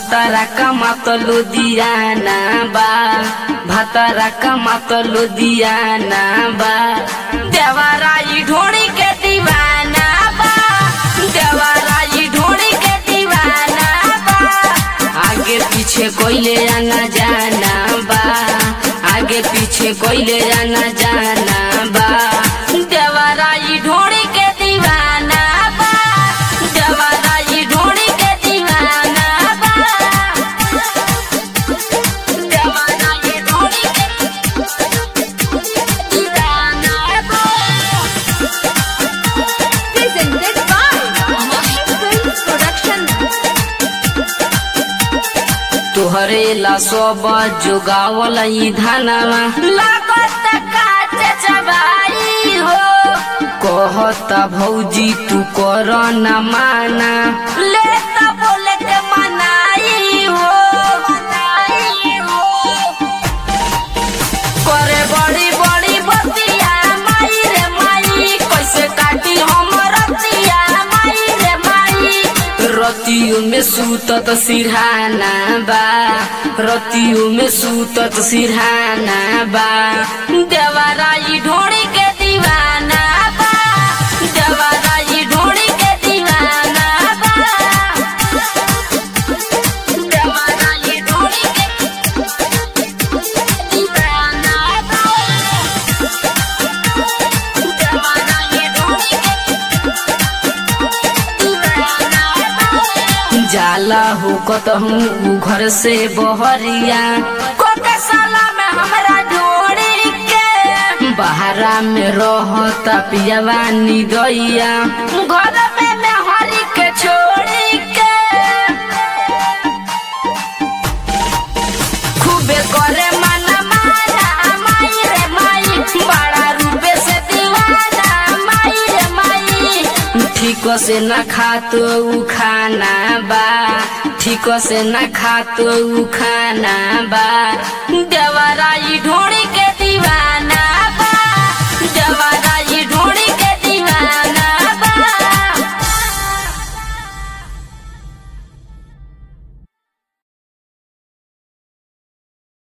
भतरा कमात लुधियाना बा, भतरा कमात लुधियाना बा। देवराई ढोड़ी के दीवाना बा, देवराई ढोड़ी के दीवाना बा। आगे पीछे कोइले आना जाना बा, आगे पीछे कोइले आना जाना बा। देवराई ढोड़ी के दीवाना बा, देवराई ढोड़ी के दीवाना बा। देवराई ढोड़ी के दीवाना बा। Presented by Films Production. तोहरे ला सब जोगावल ई धनवा लागत काटे चबाई हो। कहता भौजी तू कर न माना, लेता बोले के मनाई हो, मनाई हो। करे बड़ी बड़ी बतिया माई रे माई, कैसे काटी हम रतिया माई रे माई। रतियों में सूतत सिरहाना बा, रतियों में सूतत सिरहाना बा। देवराई ढोड़ी के दीवाना बा, देवराई ढोड़ी के दीवाना बा। देवराई ढोड़ी के दीवाना बा। देवराई ढोड़ी के दीवाना बा। जाला हो कतहूँ घर से बहरिया, कोके साला में हमरा ढोड़ी के। बहरा में रहता पियावा निदैया, घर में हरी के छोड़ी के। खूबे करे मन माना माई रे माई, बड़ा रूपे से दीवाना माई रे माई। ठीक से न खातो उ खाना बा, ठीक से न खातो उ खाना बा। देवराई ढोड़ी